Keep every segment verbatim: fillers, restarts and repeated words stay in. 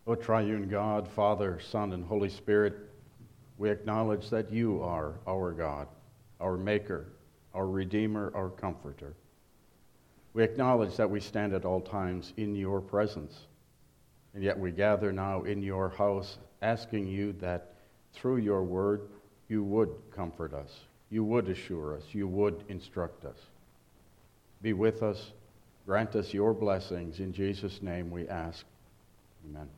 O triune God, Father, Son, and Holy Spirit, we acknowledge that you are our God, our Maker, our Redeemer, our Comforter. We acknowledge that we stand at all times in your presence, and yet we gather now in your house, asking you that through your word you would comfort us, you would assure us, you would instruct us. Be with us, grant us your blessings. In Jesus' name we ask. Amen.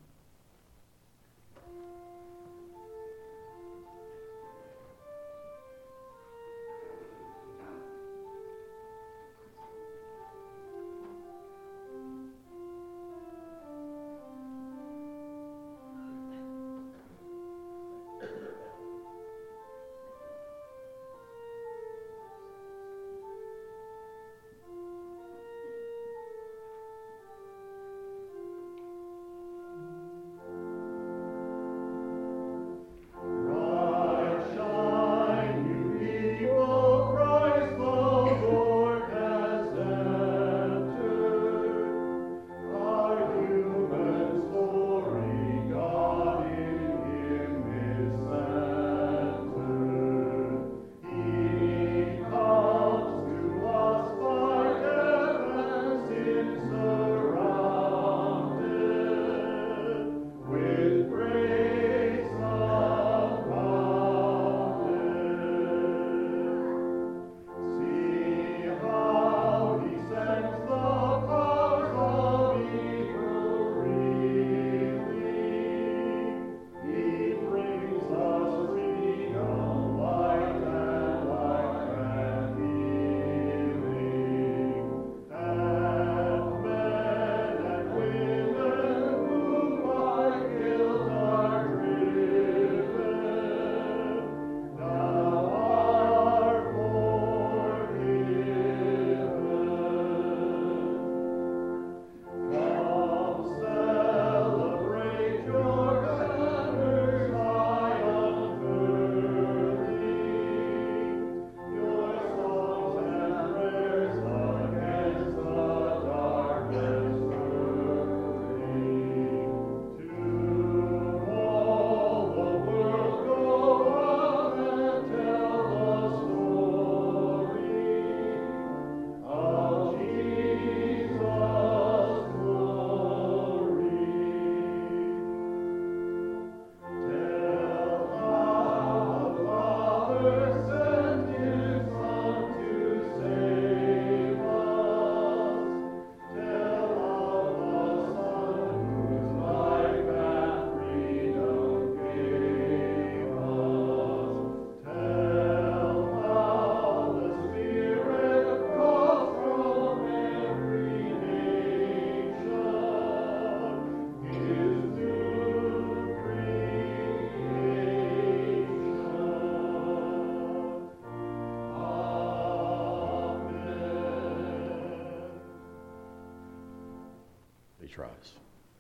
Rise.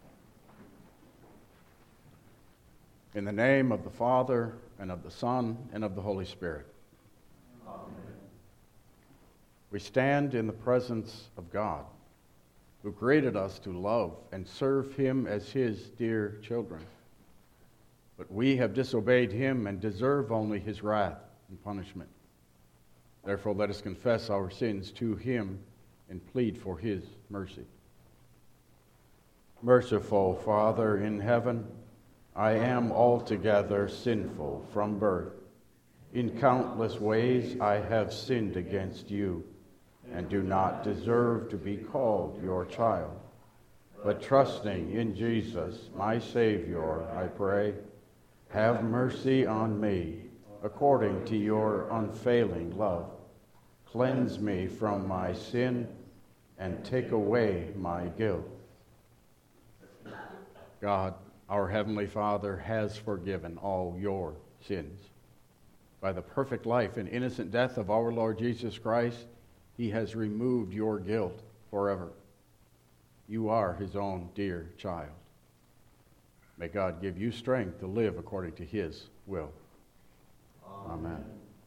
In the name of the Father, and of the Son, and of the Holy Spirit. Amen. We stand in the presence of God, who created us to love and serve him as his dear children. But we have disobeyed him and deserve only his wrath and punishment. Therefore, let us confess our sins to him and plead for his mercy. Merciful Father in heaven, I am altogether sinful from birth. In countless ways I have sinned against you, and do not deserve to be called your child. But trusting in Jesus, my Savior, I pray, have mercy on me, according to your unfailing love. Cleanse me from my sin, and take away my guilt. God, our Heavenly Father, has forgiven all your sins. By the perfect life and innocent death of our Lord Jesus Christ, he has removed your guilt forever. You are his own dear child. May God give you strength to live according to his will. Amen.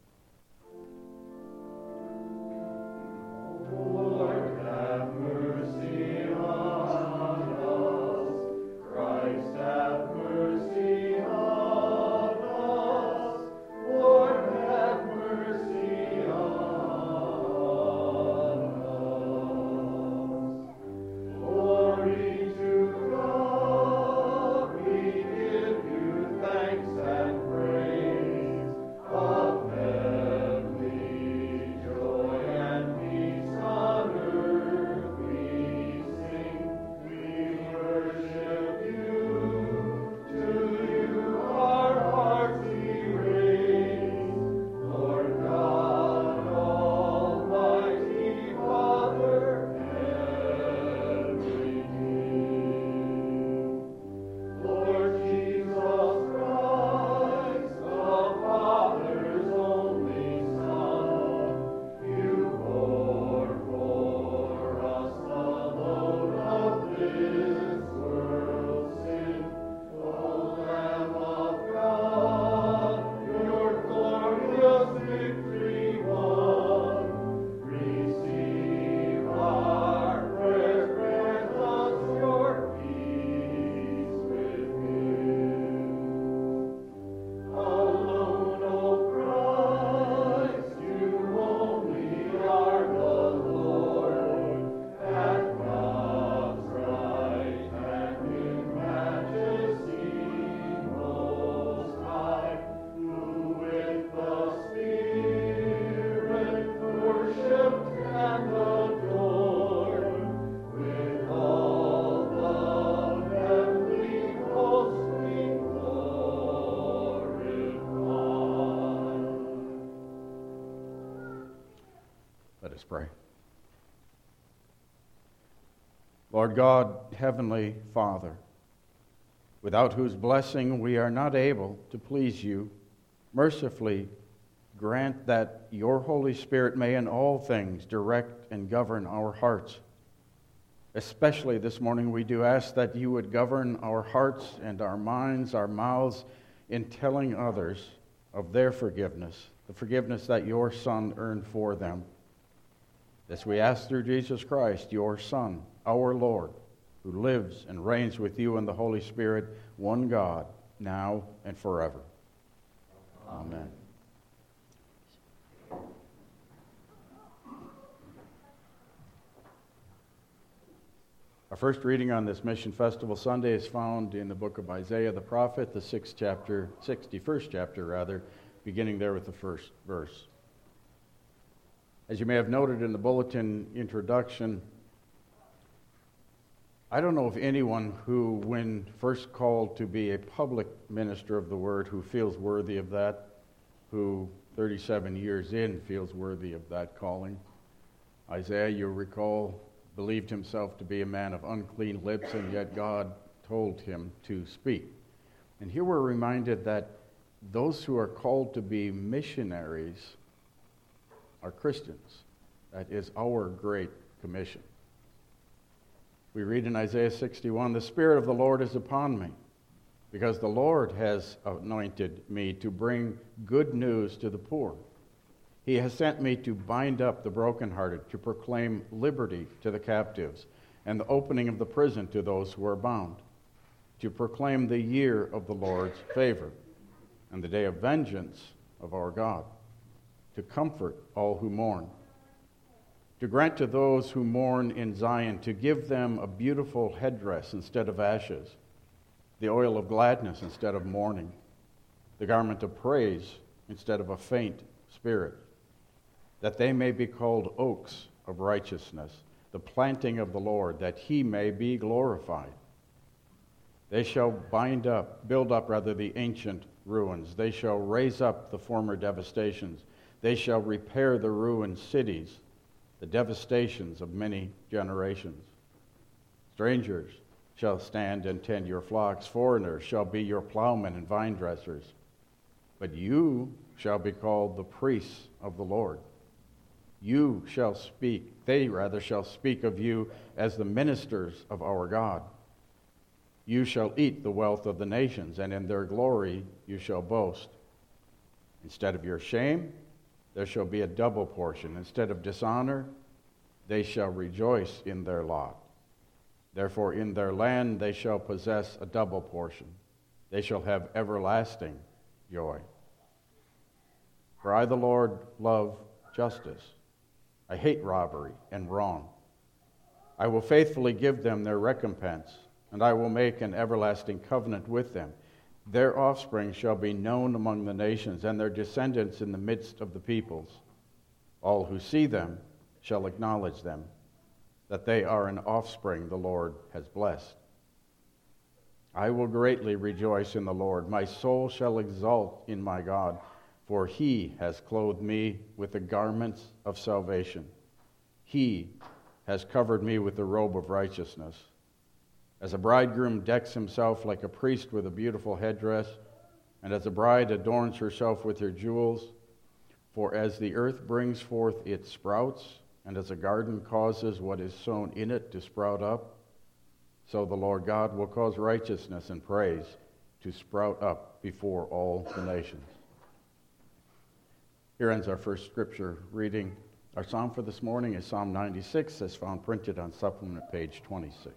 Lord, have mercy on us. Christ, have us pray. Lord God, Heavenly Father, without whose blessing we are not able to please you, mercifully grant that your Holy Spirit may in all things direct and govern our hearts. Especially this morning, we do ask that you would govern our hearts and our minds, our mouths, in telling others of their forgiveness, the forgiveness that your Son earned for them. This we ask through Jesus Christ, your Son, our Lord, who lives and reigns with you in the Holy Spirit, one God, now and forever. Amen. Our first reading on this Mission Festival Sunday is found in the book of Isaiah the prophet, the sixth chapter, sixty-first chapter rather, beginning there with the first verse. As you may have noted in the bulletin introduction, I don't know of anyone who, when first called to be a public minister of the word, who feels worthy of that, who thirty-seven years in feels worthy of that calling. Isaiah, you recall, believed himself to be a man of unclean lips, and yet God told him to speak. And here we're reminded that those who are called to be missionaries are Christians. That is our great commission. We read in Isaiah sixty-one, "The Spirit of the Lord is upon me, because the Lord has anointed me to bring good news to the poor. He has sent me to bind up the brokenhearted, to proclaim liberty to the captives, and the opening of the prison to those who are bound, to proclaim the year of the Lord's favor, and the day of vengeance of our God, to comfort all who mourn, to grant to those who mourn in Zion, to give them a beautiful headdress instead of ashes, the oil of gladness instead of mourning, the garment of praise instead of a faint spirit, that they may be called oaks of righteousness, the planting of the Lord, that he may be glorified. They shall bind up, build up rather the ancient ruins. They shall raise up the former devastations. They shall repair the ruined cities, the devastations of many generations. Strangers shall stand and tend your flocks. Foreigners shall be your plowmen and vine dressers. But you shall be called the priests of the Lord. You shall speak, they rather shall speak of you as the ministers of our God. You shall eat the wealth of the nations, and in their glory you shall boast. Instead of your shame, there shall be a double portion. Instead of dishonor, they shall rejoice in their lot. Therefore in their land they shall possess a double portion. They shall have everlasting joy. For I, the Lord, love justice. I hate robbery and wrong. I will faithfully give them their recompense, and I will make an everlasting covenant with them. Their offspring shall be known among the nations, and their descendants in the midst of the peoples. All who see them shall acknowledge them, that they are an offspring the Lord has blessed. I will greatly rejoice in the Lord. My soul shall exult in my God, for he has clothed me with the garments of salvation. He has covered me with the robe of righteousness. As a bridegroom decks himself like a priest with a beautiful headdress, and as a bride adorns herself with her jewels, for as the earth brings forth its sprouts, and as a garden causes what is sown in it to sprout up, so the Lord God will cause righteousness and praise to sprout up before all the nations. Here ends our first scripture reading. Our psalm for this morning is Psalm ninety-six, as found printed on supplement page twenty-six.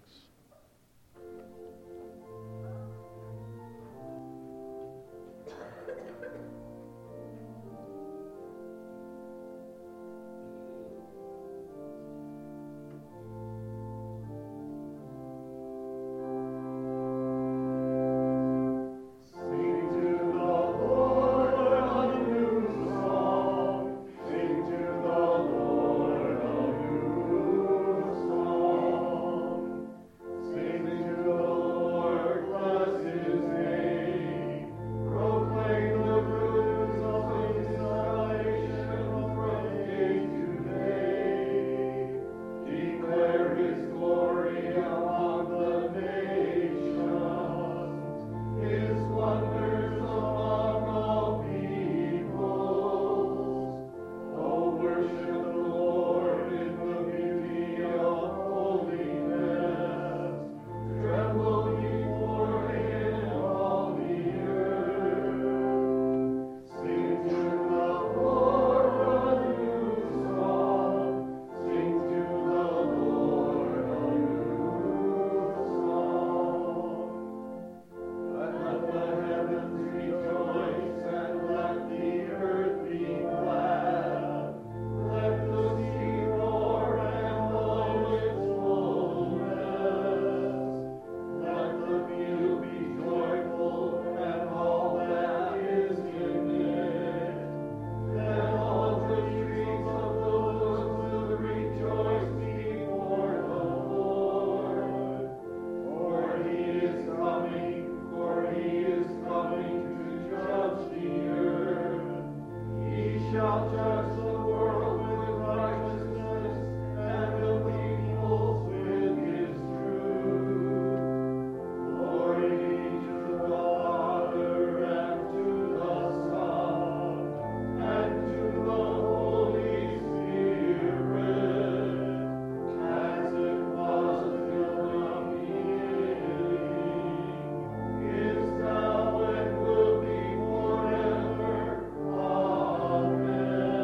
shall judge the world with righteousness and the peoples with his truth. Glory be to the Father and to the Son and to the Holy Spirit, as it was in the beginning, is now, and will be forever. Amen.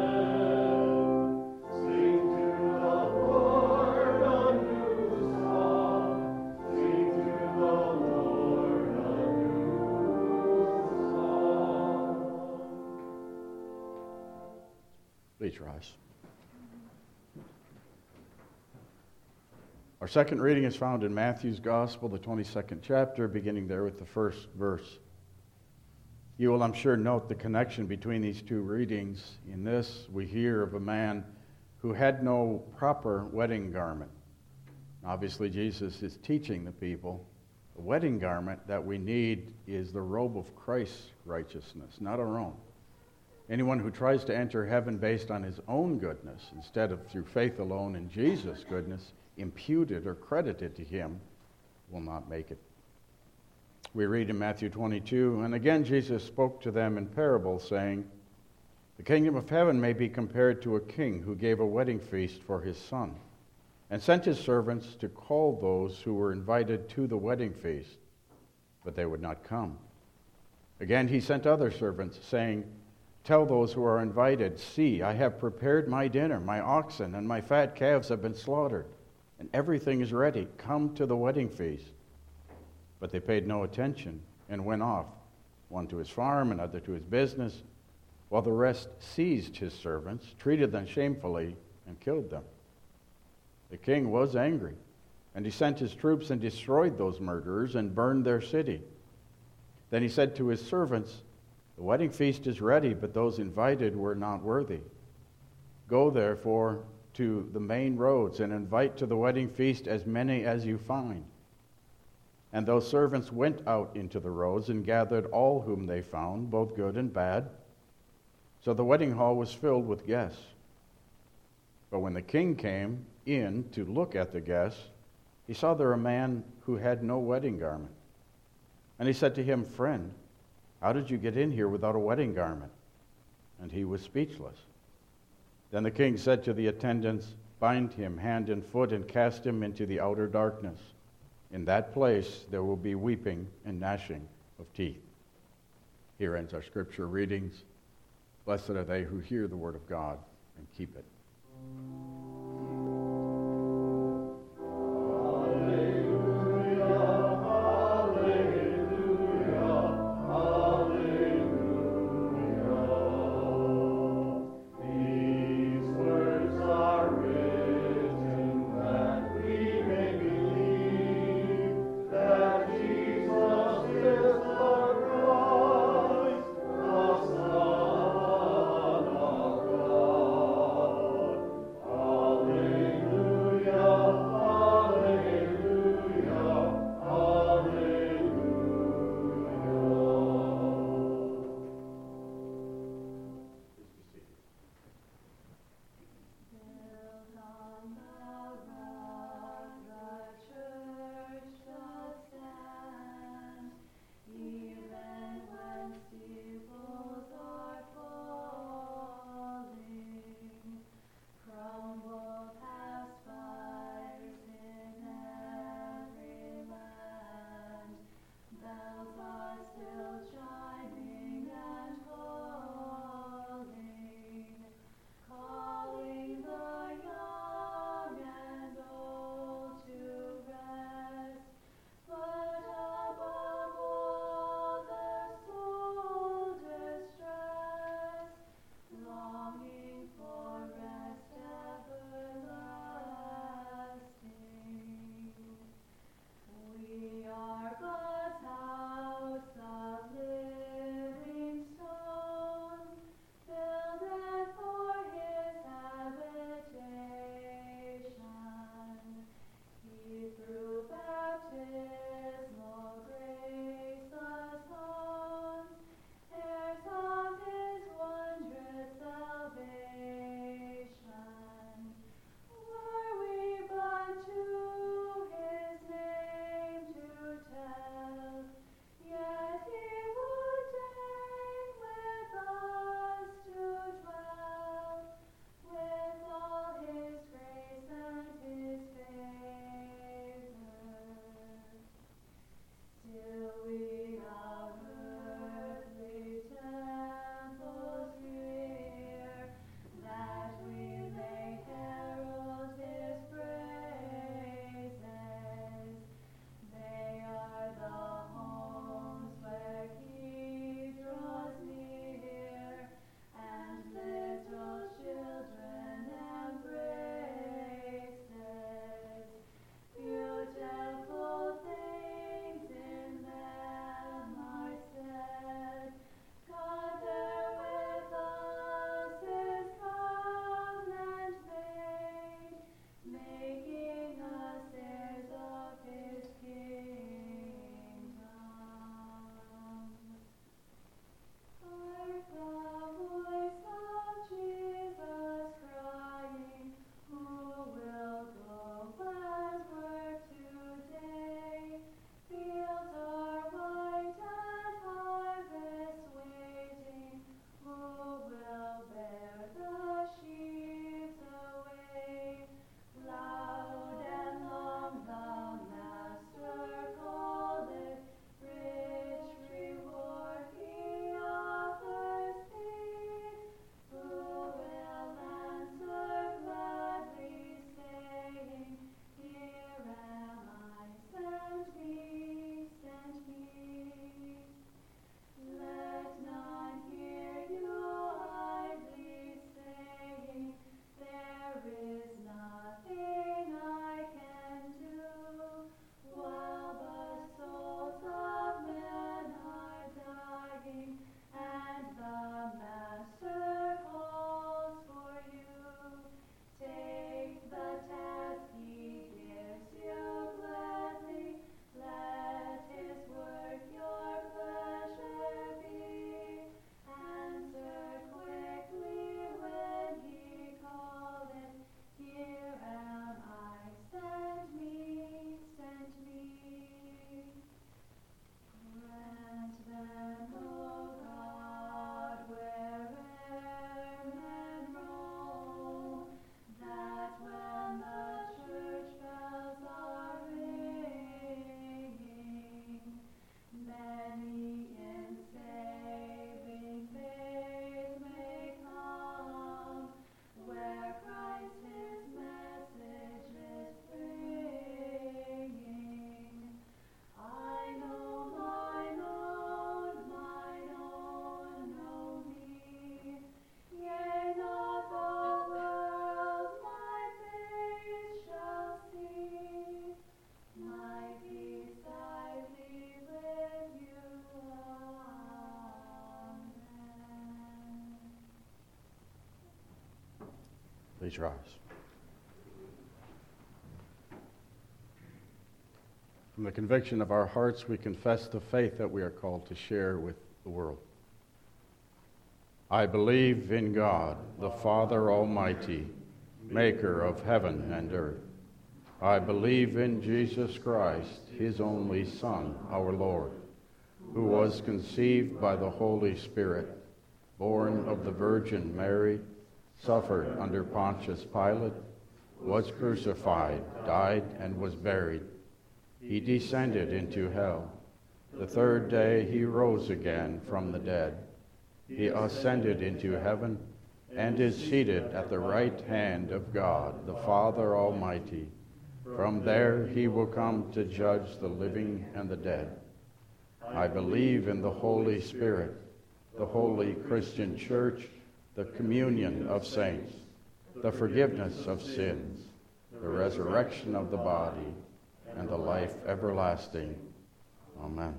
Sing to the Lord a new song. Sing to the Lord a new song. Please rise. Our second reading is found in Matthew's Gospel, the twenty-second chapter, beginning there with the first verse. You will, I'm sure, note the connection between these two readings. In this, we hear of a man who had no proper wedding garment. Obviously, Jesus is teaching the people the wedding garment that we need is the robe of Christ's righteousness, not our own. Anyone who tries to enter heaven based on his own goodness, instead of through faith alone in Jesus' goodness, imputed or credited to him, will not make it. We read in Matthew twenty-two, and again Jesus spoke to them in parables, saying, the kingdom of heaven may be compared to a king who gave a wedding feast for his son, and sent his servants to call those who were invited to the wedding feast, but they would not come. Again he sent other servants, saying, tell those who are invited, see, I have prepared my dinner, my oxen and my fat calves have been slaughtered, and everything is ready. Come to the wedding feast. But they paid no attention and went off, one to his farm, another to his business, while the rest seized his servants, treated them shamefully, and killed them. The king was angry, and he sent his troops and destroyed those murderers and burned their city. Then he said to his servants, the wedding feast is ready, but those invited were not worthy. Go, therefore, to the main roads and invite to the wedding feast as many as you find. And those servants went out into the roads and gathered all whom they found, both good and bad. So the wedding hall was filled with guests. But when the king came in to look at the guests, he saw there a man who had no wedding garment. And he said to him, friend, how did you get in here without a wedding garment? And he was speechless. Then the king said to the attendants, bind him hand and foot and cast him into the outer darkness. In that place there will be weeping and gnashing of teeth. Here ends our scripture readings. Blessed are they who hear the word of God and keep it. Oh Please rise. From the conviction of our hearts, we confess the faith that we are called to share with the world. I believe in God, the Father Almighty, maker of heaven and earth. I believe in Jesus Christ, his only Son, our Lord, who was conceived by the Holy Spirit, born of the Virgin Mary, suffered under Pontius Pilate, was crucified, died, and was buried. He descended into hell. The third day he rose again from the dead. He ascended into heaven and is seated at the right hand of God, the Father Almighty. From there he will come to judge the living and the dead. I believe in the Holy Spirit, the holy Christian church, the communion of saints, the forgiveness of sins, the resurrection of the body, and the life everlasting. Amen.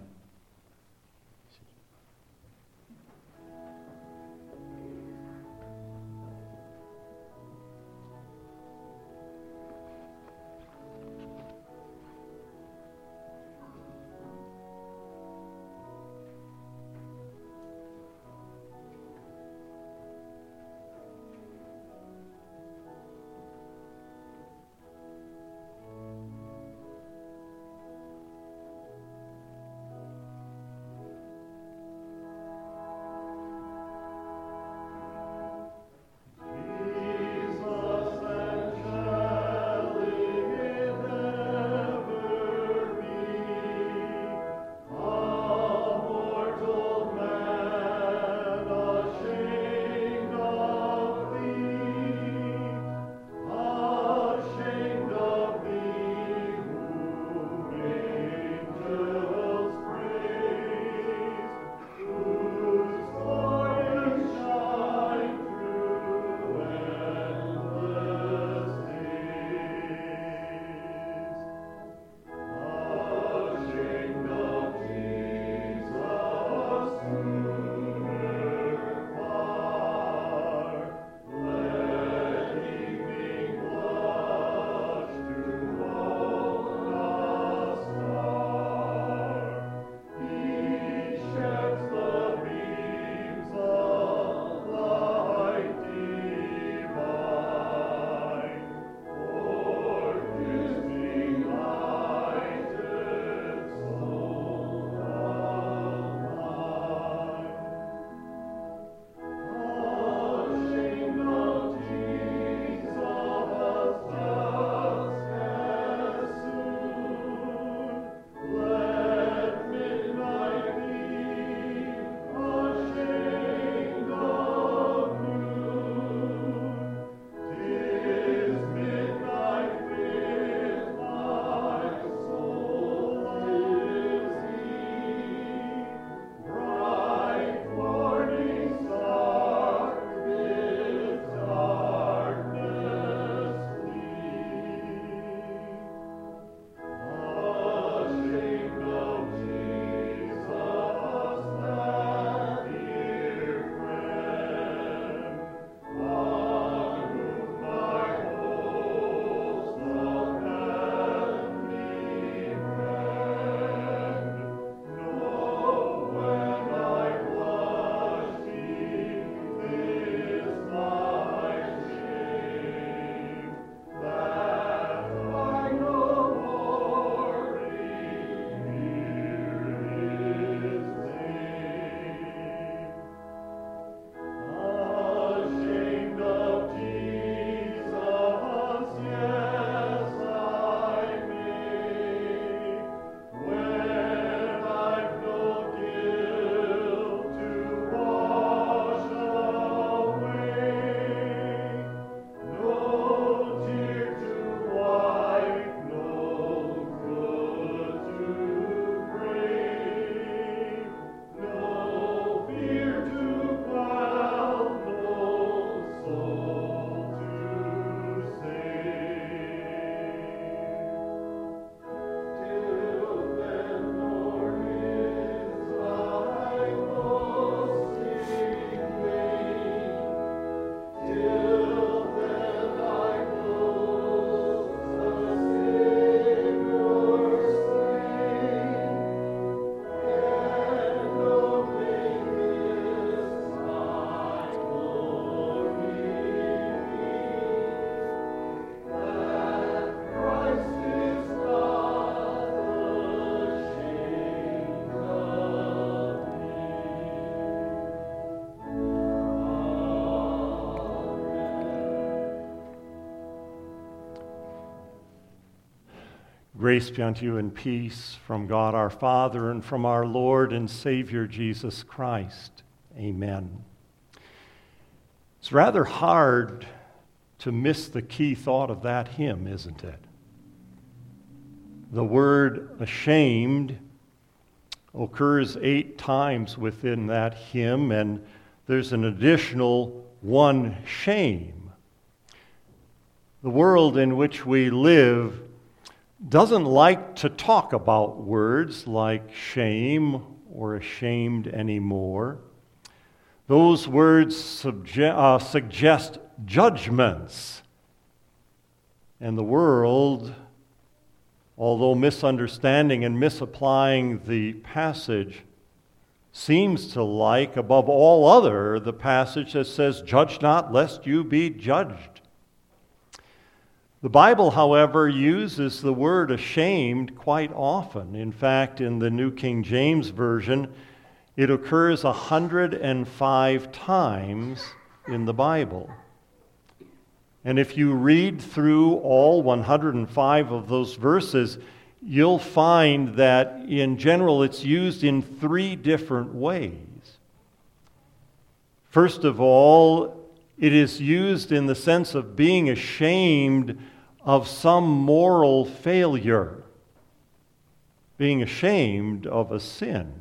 Grace be unto you and peace from God our Father and from our Lord and Savior Jesus Christ. Amen. It's rather hard to miss the key thought of that hymn, isn't it? The word ashamed occurs eight times within that hymn, and there's an additional one shame. The world in which we live doesn't like to talk about words like shame or ashamed anymore. Those words subje- uh, suggest judgments. And the world, although misunderstanding and misapplying the passage, seems to like, above all other, the passage that says, "Judge not, lest you be judged." The Bible, however, uses the word ashamed quite often. In fact, in the New King James Version, it occurs one hundred five times in the Bible. And if you read through all one hundred five of those verses, you'll find that in general it's used in three different ways. First of all, it is used in the sense of being ashamed of some moral failure, being ashamed of a sin.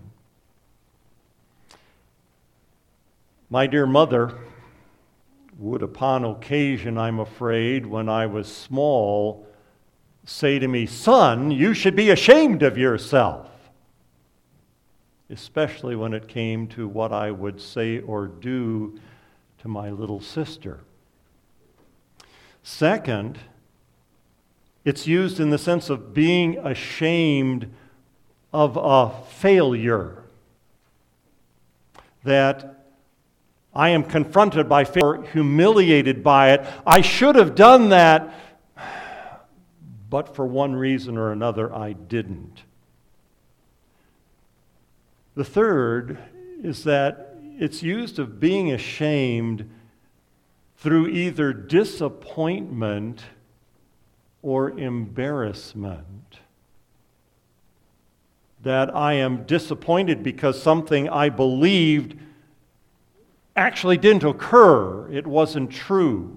My dear mother would, upon occasion, I'm afraid, when I was small, say to me, "Son, you should be ashamed of yourself," especially when it came to what I would say or do to my little sister. Second, it's used in the sense of being ashamed of a failure. That I am confronted by failure, humiliated by it. I should have done that, but for one reason or another, I didn't. The third is that it's used of being ashamed through either disappointment or embarrassment. That I am disappointed because something I believed actually didn't occur, it wasn't true.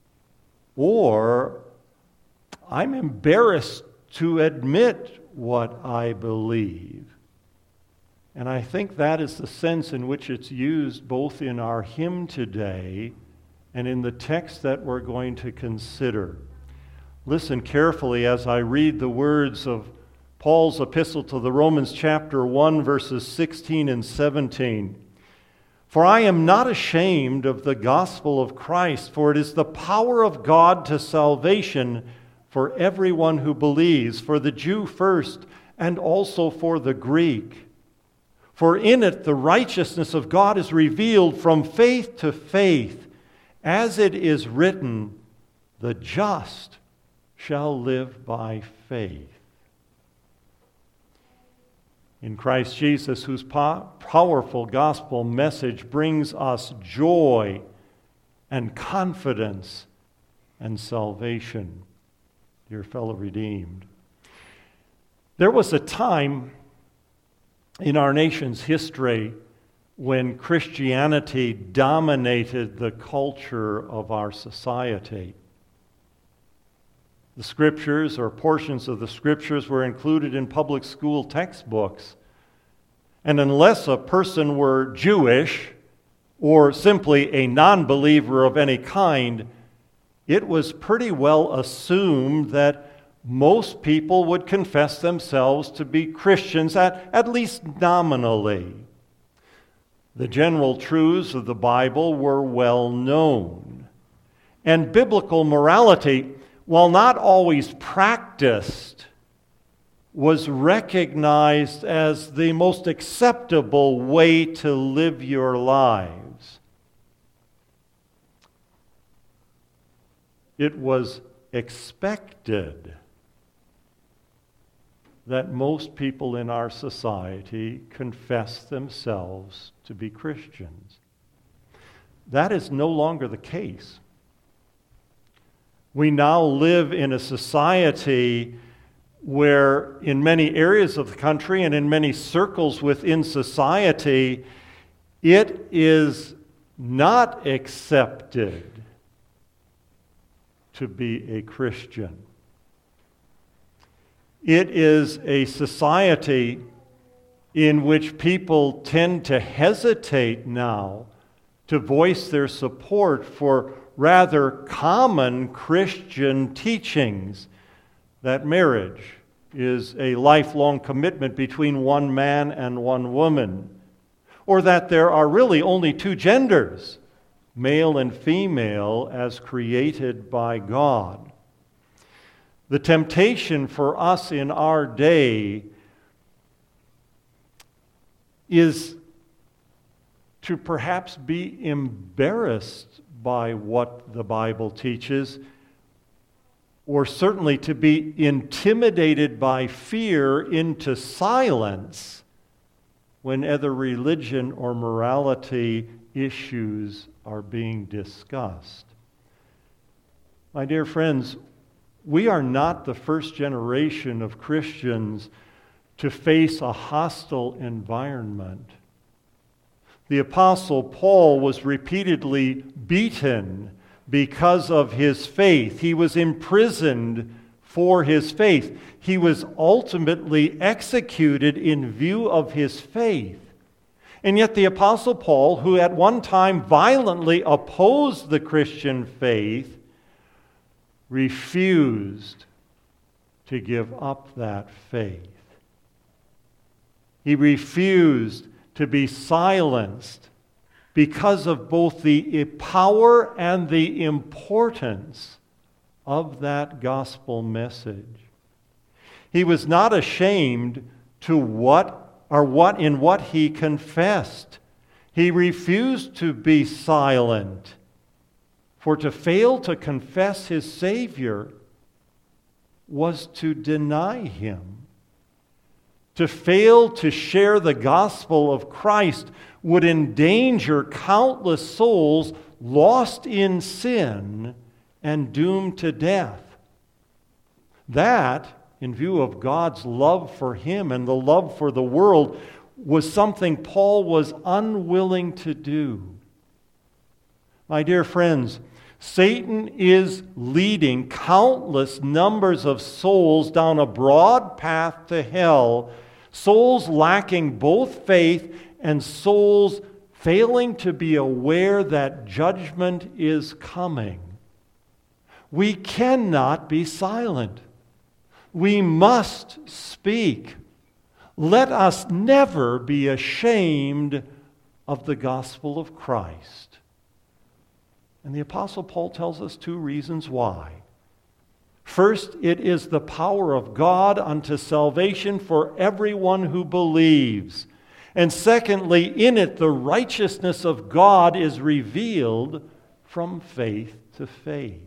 Or I'm embarrassed to admit what I believe. And I think that is the sense in which it's used both in our hymn today and in the text that we're going to consider. Listen carefully as I read the words of Paul's epistle to the Romans, chapter one, verses sixteen and seventeen. "For I am not ashamed of the gospel of Christ, for it is the power of God to salvation for everyone who believes, for the Jew first, and also for the Greek. For in it the righteousness of God is revealed from faith to faith, as it is written, the just shall live by faith." In Christ Jesus, whose po- powerful gospel message brings us joy and confidence and salvation, dear fellow redeemed. There was a time in our nation's history when Christianity dominated the culture of our society. The scriptures or portions of the scriptures were included in public school textbooks. And unless a person were Jewish or simply a non-believer of any kind, it was pretty well assumed that most people would confess themselves to be Christians, at, at least nominally. The general truths of the Bible were well known. And biblical morality, while not always practiced, was recognized as the most acceptable way to live your lives. It was expected that most people in our society confess themselves to be Christians. That is no longer the case. We now live in a society where in many areas of the country and in many circles within society, it is not accepted to be a Christian. It is a society in which people tend to hesitate now to voice their support for rather common Christian teachings that marriage is a lifelong commitment between one man and one woman, or that there are really only two genders, male and female, as created by God. The temptation for us in our day is to perhaps be embarrassed by what the Bible teaches, or certainly to be intimidated by fear into silence when other religion or morality issues are being discussed. My dear friends, we are not the first generation of Christians to face a hostile environment. The Apostle Paul was repeatedly beaten because of his faith. He was imprisoned for his faith. He was ultimately executed in view of his faith. And yet the Apostle Paul, who at one time violently opposed the Christian faith, refused to give up that faith. He refused to be silenced because of both the power and the importance of that gospel message. He was not ashamed to what or what in what he confessed. He refused to be silent, for to fail to confess his Savior was to deny him. To fail to share the gospel of Christ would endanger countless souls lost in sin and doomed to death. That, in view of God's love for him and the love for the world, was something Paul was unwilling to do. My dear friends, Satan is leading countless numbers of souls down a broad path to hell, souls lacking both faith and souls failing to be aware that judgment is coming. We cannot be silent. We must speak. Let us never be ashamed of the gospel of Christ. And the Apostle Paul tells us two reasons why. First, it is the power of God unto salvation for everyone who believes. And secondly, in it the righteousness of God is revealed from faith to faith.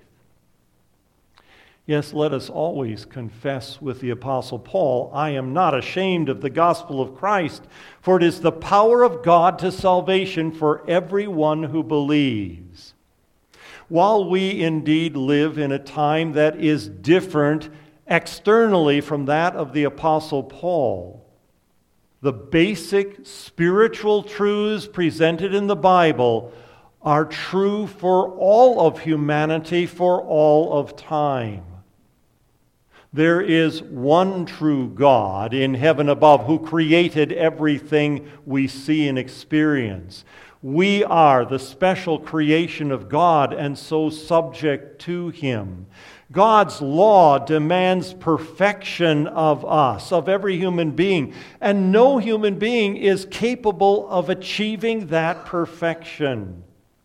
Yes, let us always confess with the Apostle Paul, I am not ashamed of the gospel of Christ, for it is the power of God to salvation for everyone who believes. While we indeed live in a time that is different externally from that of the Apostle Paul, the basic spiritual truths presented in the Bible are true for all of humanity, for all of time. There is one true God in heaven above who created everything we see and experience. We are the special creation of God and so subject to Him. God's law demands perfection of us, of every human being, and no human being is capable of achieving that perfection.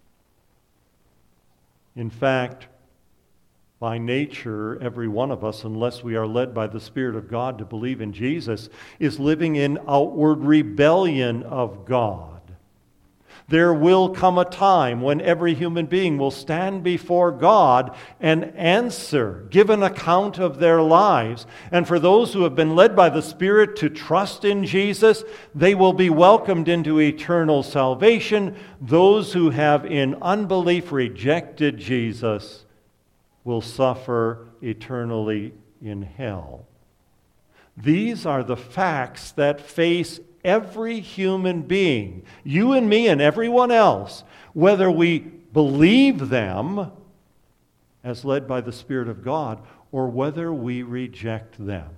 In fact, by nature, every one of us, unless we are led by the Spirit of God to believe in Jesus, is living in outward rebellion of God. There will come a time when every human being will stand before God and answer, give an account of their lives. And for those who have been led by the Spirit to trust in Jesus, they will be welcomed into eternal salvation. Those who have in unbelief rejected Jesus will suffer eternally in hell. These are the facts that face every human being, you and me and everyone else, whether we believe them as led by the Spirit of God or whether we reject them.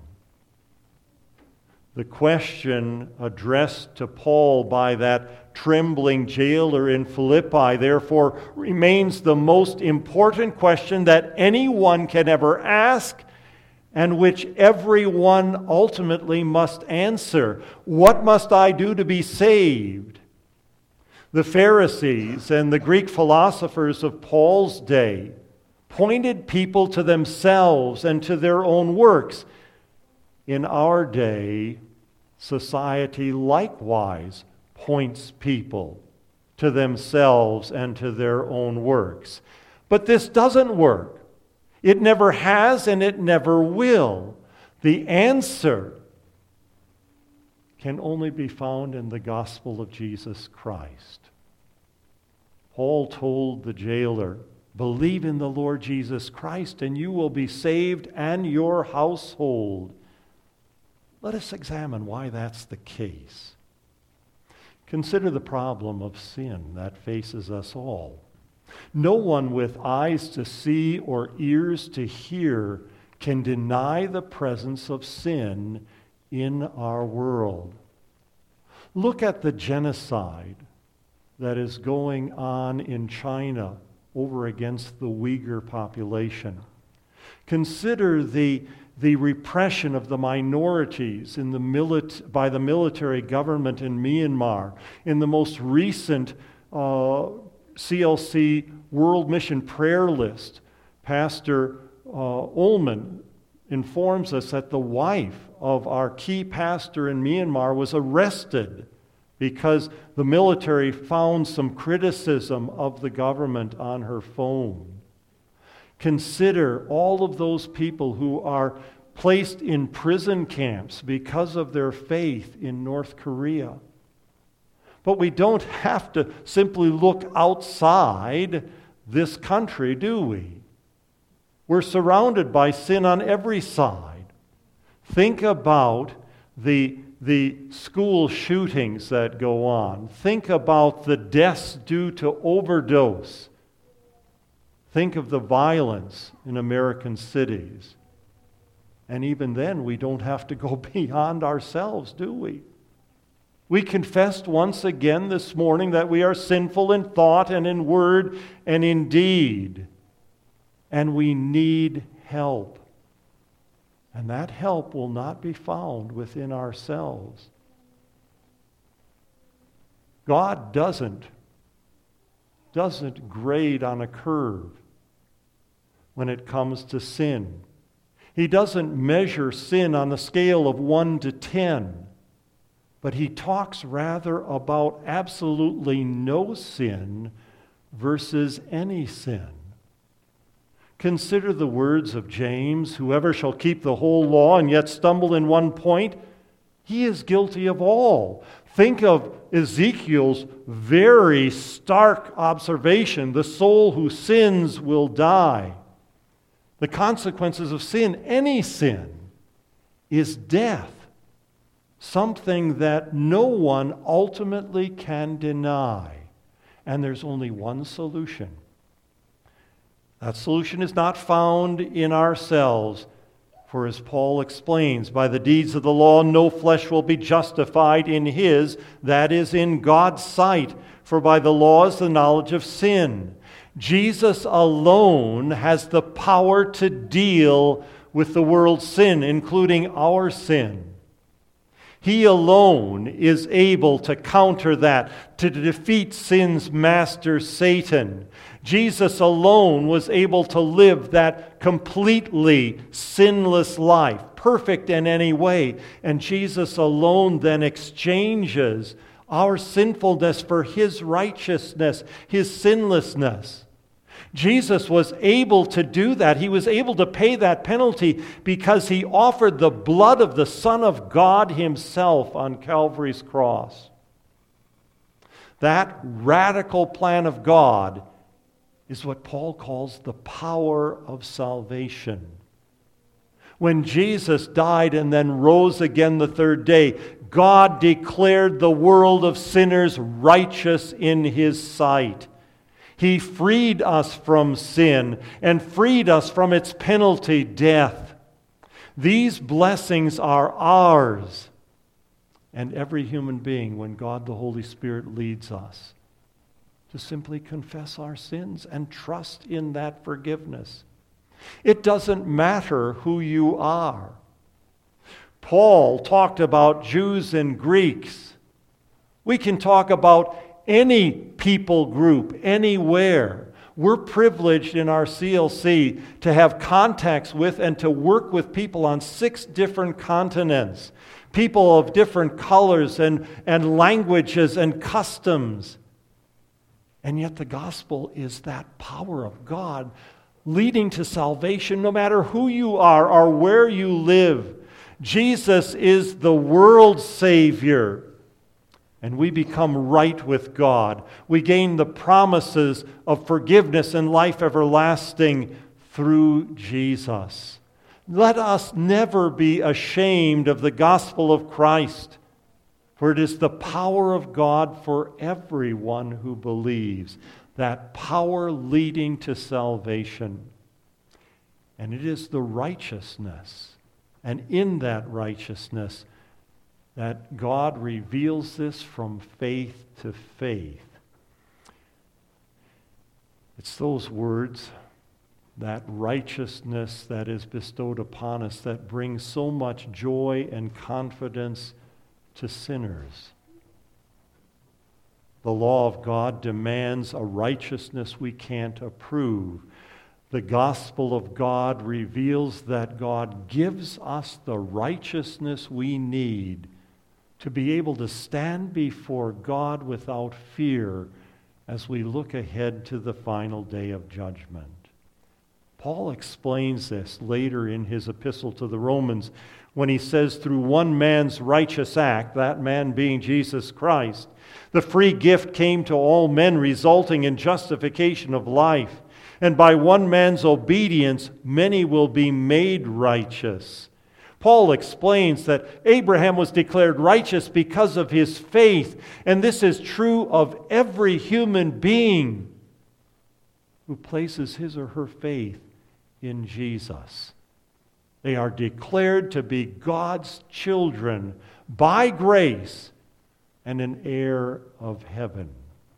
The question addressed to Paul by that trembling jailer in Philippi, therefore, remains the most important question that anyone can ever ask and which everyone ultimately must answer. What must I do to be saved? The Pharisees and the Greek philosophers of Paul's day pointed people to themselves and to their own works. In our day, society likewise points people to themselves and to their own works. But this doesn't work. It never has and it never will. The answer can only be found in the gospel of Jesus Christ. Paul told the jailer, "Believe in the Lord Jesus Christ and you will be saved and your household." Let us examine why that's the case. Consider the problem of sin that faces us all. No one with eyes to see or ears to hear can deny the presence of sin in our world. Look at the genocide that is going on in China over against the Uyghur population. Consider the, the repression of the minorities in the milit- by the military government in Myanmar. In the most recent uh, C L C World Mission Prayer List, Pastor uh, Ullman informs us that the wife of our key pastor in Myanmar was arrested because the military found some criticism of the government on her phone. Consider all of those people who are placed in prison camps because of their faith in North Korea. But we don't have to simply look outside this country, do we? We're surrounded by sin on every side. Think about the, the school shootings that go on. Think about the deaths due to overdose. Think of the violence in American cities. And even then, we don't have to go beyond ourselves, do we? We confessed once again this morning that we are sinful in thought and in word and in deed. And we need help. And that help will not be found within ourselves. God doesn't, doesn't grade on a curve when it comes to sin. He doesn't measure sin on the scale of one to ten. But he talks rather about absolutely no sin versus any sin. Consider the words of James, "Whoever shall keep the whole law and yet stumble in one point, he is guilty of all." Think of Ezekiel's very stark observation, "The soul who sins will die." The consequences of sin, any sin, is death. Something that no one ultimately can deny. And there's only one solution. That solution is not found in ourselves. For as Paul explains, by the deeds of the law no flesh will be justified in his, that is, in God's sight. For by the law is the knowledge of sin. Jesus alone has the power to deal with the world's sin, including our sin. He alone is able to counter that, to defeat sin's master, Satan. Jesus alone was able to live that completely sinless life, perfect in any way. And Jesus alone then exchanges our sinfulness for his righteousness, his sinlessness. Jesus was able to do that. He was able to pay that penalty because he offered the blood of the Son of God himself on Calvary's cross. That radical plan of God is what Paul calls the power of salvation. When Jesus died and then rose again the third day, God declared the world of sinners righteous in His sight. He freed us from sin and freed us from its penalty, death. These blessings are ours. And every human being, when God the Holy Spirit leads us, to simply confess our sins and trust in that forgiveness. It doesn't matter who you are. Paul talked about Jews and Greeks. We can talk about any people group, anywhere. We're privileged in our C L C to have contacts with and to work with people on six different continents. People of different colors and, and languages and customs. And yet the gospel is that power of God leading to salvation no matter who you are or where you live. Jesus is the world's Savior. And we become right with God. We gain the promises of forgiveness and life everlasting through Jesus. Let us never be ashamed of the gospel of Christ, for it is the power of God for everyone who believes, that power leading to salvation. And it is the righteousness, and in that righteousness, that God reveals this from faith to faith. It's those words, that righteousness that is bestowed upon us, that brings so much joy and confidence to sinners. The law of God demands a righteousness we can't approve. The gospel of God reveals that God gives us the righteousness we need to be able to stand before God without fear as we look ahead to the final day of judgment. Paul explains this later in his epistle to the Romans when he says, through one man's righteous act, that man being Jesus Christ, the free gift came to all men, resulting in justification of life. And by one man's obedience, many will be made righteous. Paul explains that Abraham was declared righteous because of his faith, and this is true of every human being who places his or her faith in Jesus. They are declared to be God's children by grace and an heir of heaven.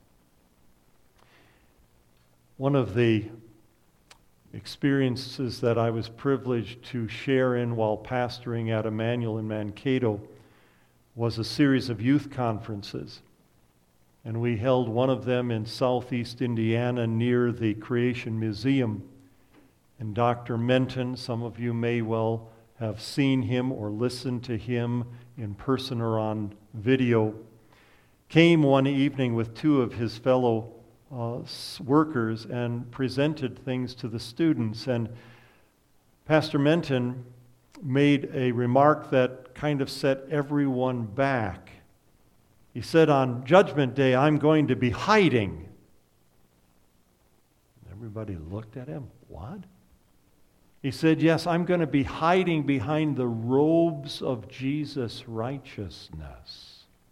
One of the experiences that I was privileged to share in while pastoring at Emmanuel in Mankato was a series of youth conferences. And we held one of them in southeast Indiana near the Creation Museum. And Doctor Menton, some of you may well have seen him or listened to him in person or on video, came one evening with two of his fellow Uh, workers and presented things to the students. And Pastor Menton made a remark that kind of set everyone back. He said, on Judgment Day, I'm going to be hiding. Everybody looked at him. What? He said, yes, I'm going to be hiding behind the robes of Jesus' righteousness.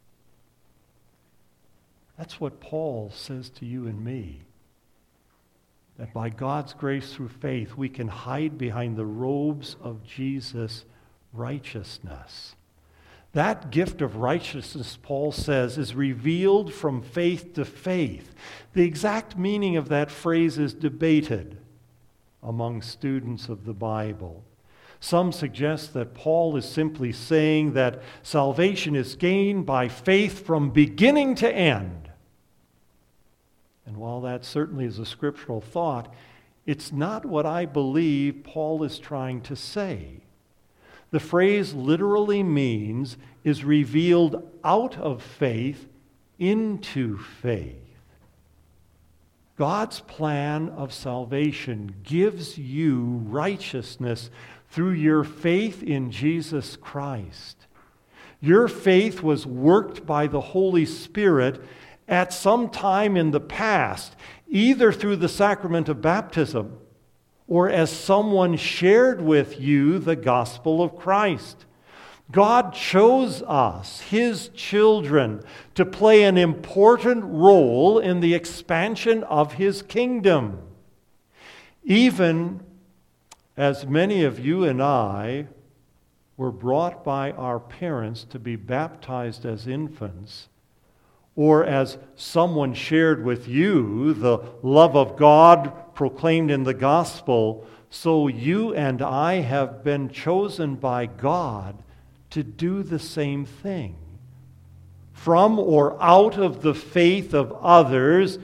That's what Paul says to you and me. That by God's grace through faith, we can hide behind the robes of Jesus' righteousness. That gift of righteousness, Paul says, is revealed from faith to faith. The exact meaning of that phrase is debated among students of the Bible. Some suggest that Paul is simply saying that salvation is gained by faith from beginning to end. And while that certainly is a scriptural thought, it's not what I believe Paul is trying to say. The phrase literally means is revealed out of faith into faith. God's plan of salvation gives you righteousness through your faith in Jesus Christ. Your faith was worked by the Holy Spirit at some time in the past, either through the sacrament of baptism or as someone shared with you the gospel of Christ. God chose us, His children, to play an important role in the expansion of His kingdom. Even as many of you and I were brought by our parents to be baptized as infants, or as someone shared with you the love of God proclaimed in the gospel, so you and I have been chosen by God to do the same thing. From or out of the faith of others,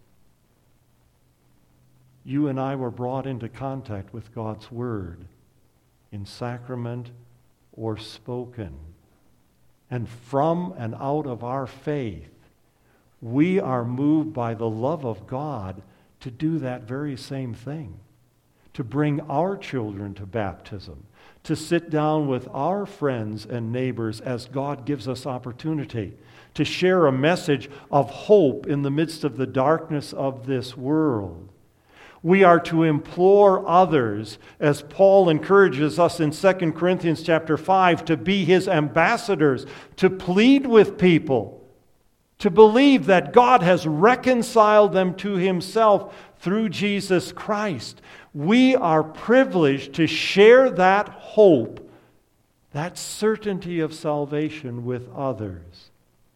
you and I were brought into contact with God's Word in sacrament or spoken. And from and out of our faith, we are moved by the love of God to do that very same thing, to bring our children to baptism, to sit down with our friends and neighbors as God gives us opportunity, to share a message of hope in the midst of the darkness of this world. We are to implore others, as Paul encourages us in Second Corinthians chapter five, to be his ambassadors, to plead with people, to believe that God has reconciled them to Himself through Jesus Christ. We are privileged to share that hope, that certainty of salvation with others.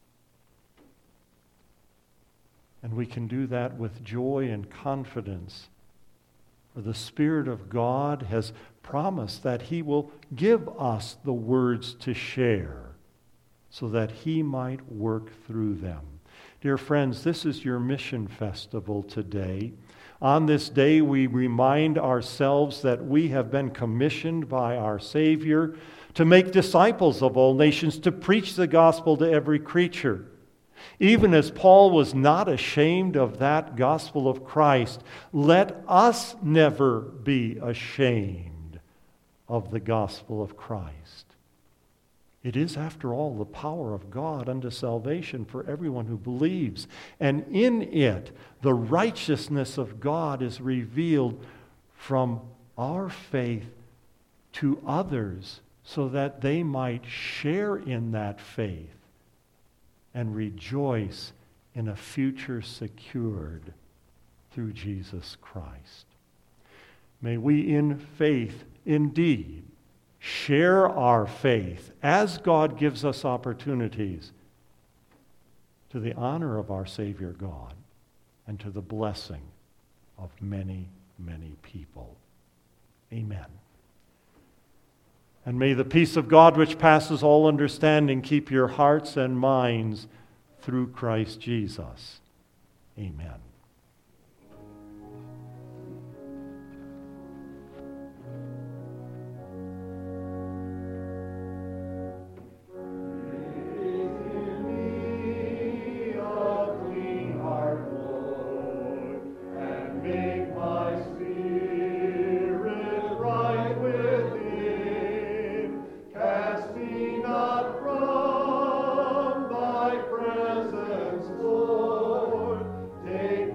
And we can do that with joy and confidence. For the Spirit of God has promised that He will give us the words to share so that He might work through them. Dear friends, this is your mission festival today. On this day, we remind ourselves that we have been commissioned by our Savior to make disciples of all nations, to preach the gospel to every creature. Even as Paul was not ashamed of that gospel of Christ, let us never be ashamed of the gospel of Christ. It is, after all, the power of God unto salvation for everyone who believes. And in it, the righteousness of God is revealed from our faith to others so that they might share in that faith and rejoice in a future secured through Jesus Christ. May we in faith indeed share our faith as God gives us opportunities to the honor of our Savior God and to the blessing of many, many people. Amen. And may the peace of God, which passes all understanding, keep your hearts and minds through Christ Jesus. Amen. Take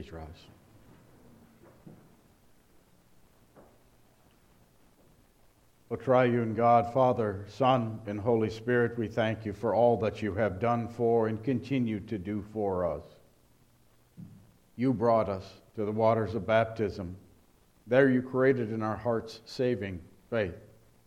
Please rise. O triune God, Father, Son, and Holy Spirit, we thank you for all that you have done for and continue to do for us. You brought us to the waters of baptism. There you created in our hearts saving faith.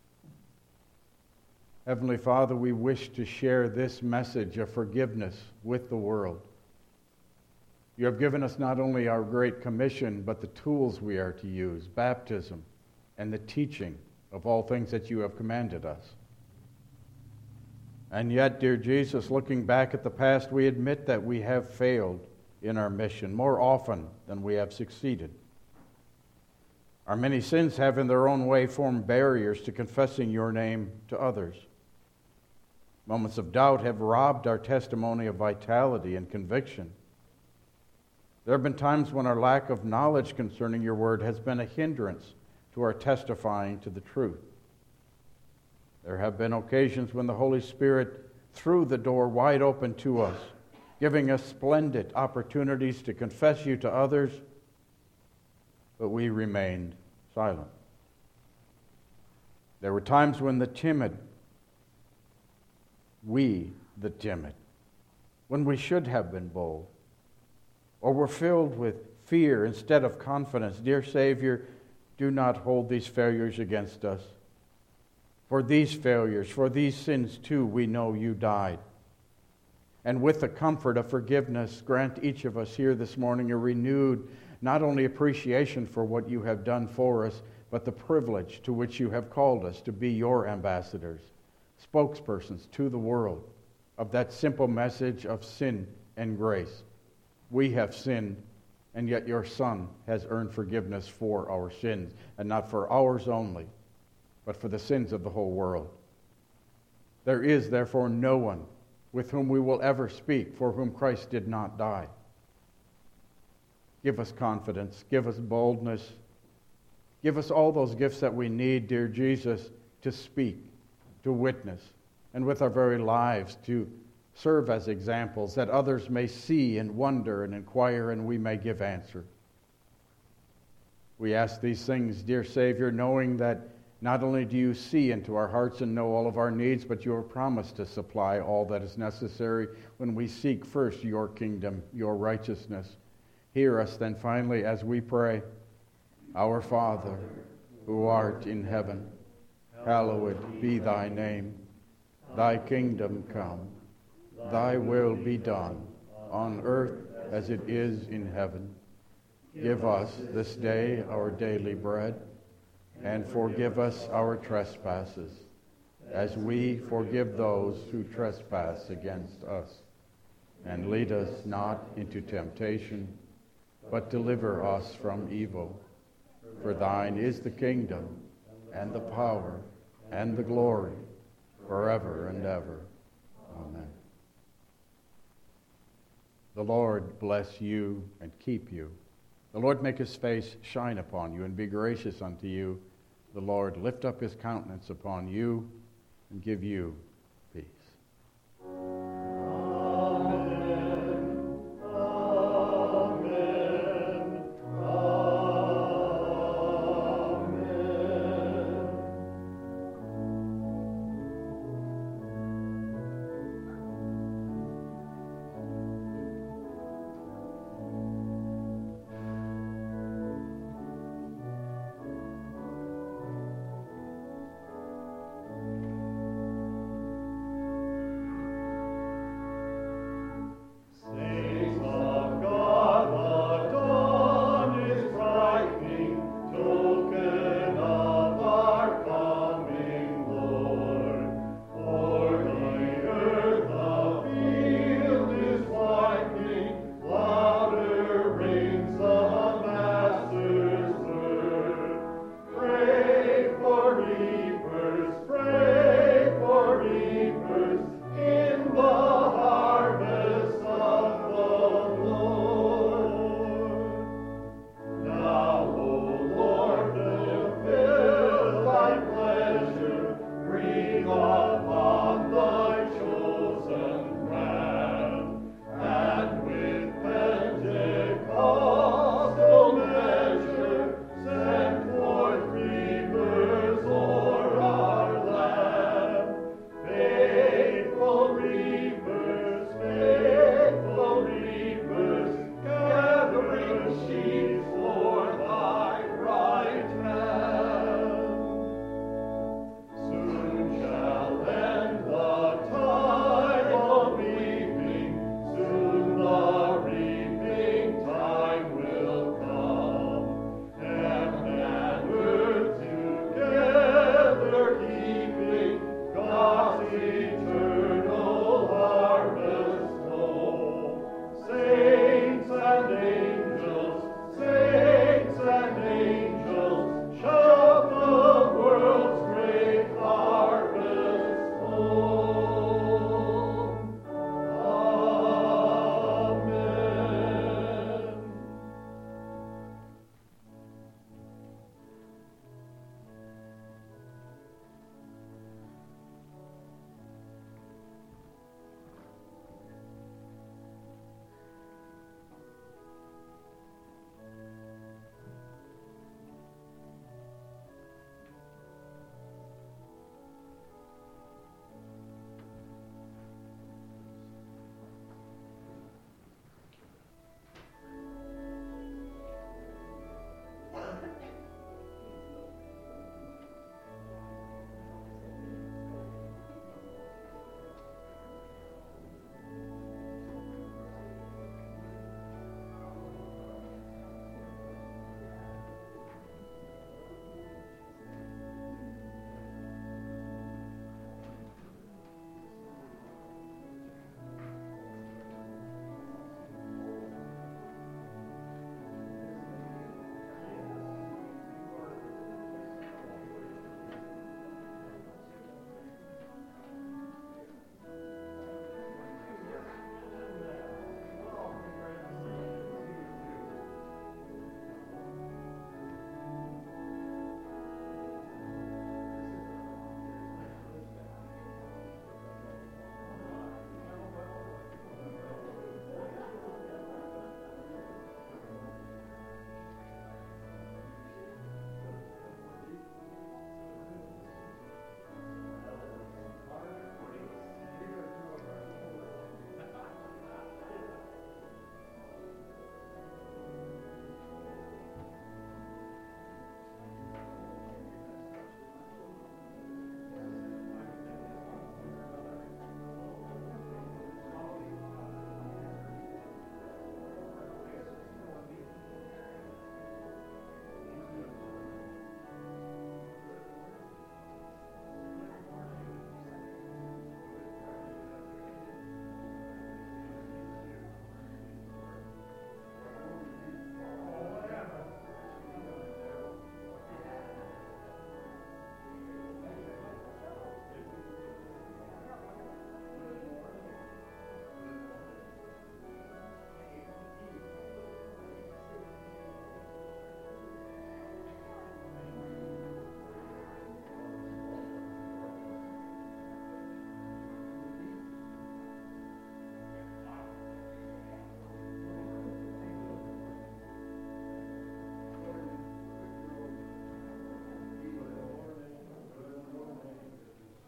Heavenly Father, we wish to share this message of forgiveness with the world. You have given us not only our great commission, but the tools we are to use, baptism, and the teaching of all things that you have commanded us. And yet, dear Jesus, looking back at the past, we admit that we have failed in our mission more often than we have succeeded. Our many sins have in their own way formed barriers to confessing your name to others. Moments of doubt have robbed our testimony of vitality and conviction. There have been times when our lack of knowledge concerning your word has been a hindrance to our testifying to the truth. There have been occasions when the Holy Spirit threw the door wide open to us, giving us splendid opportunities to confess you to others, but we remained silent. There were times when the timid, we the timid, when we should have been bold, or were filled with fear instead of confidence. Dear Savior, do not hold these failures against us. For these failures, for these sins too, we know you died. And with the comfort of forgiveness, grant each of us here this morning a renewed, not only appreciation for what you have done for us, but the privilege to which you have called us to be your ambassadors, spokespersons to the world of that simple message of sin and grace. We have sinned, and yet your Son has earned forgiveness for our sins, and not for ours only, but for the sins of the whole world. There is therefore no one with whom we will ever speak for whom Christ did not die. Give us confidence, give us boldness, give us all those gifts that we need, dear Jesus, to speak, to witness, and with our very lives to serve as examples that others may see and wonder and inquire, and we may give answer. We ask these things, dear Savior, knowing that not only do you see into our hearts and know all of our needs, but you have promised to supply all that is necessary when we seek first your kingdom, your righteousness. Hear us then finally as we pray. Our Father, who art in heaven, hallowed be thy name. Thy kingdom come. Thy will be done, on earth as it is in heaven. Give us this day our daily bread, and forgive us our trespasses, as we forgive those who trespass against us. And lead us not into temptation, but deliver us from evil. For thine is the kingdom, and the power, and the glory, forever and ever. Amen. The Lord bless you and keep you. The Lord make his face shine upon you and be gracious unto you. The Lord lift up his countenance upon you and give you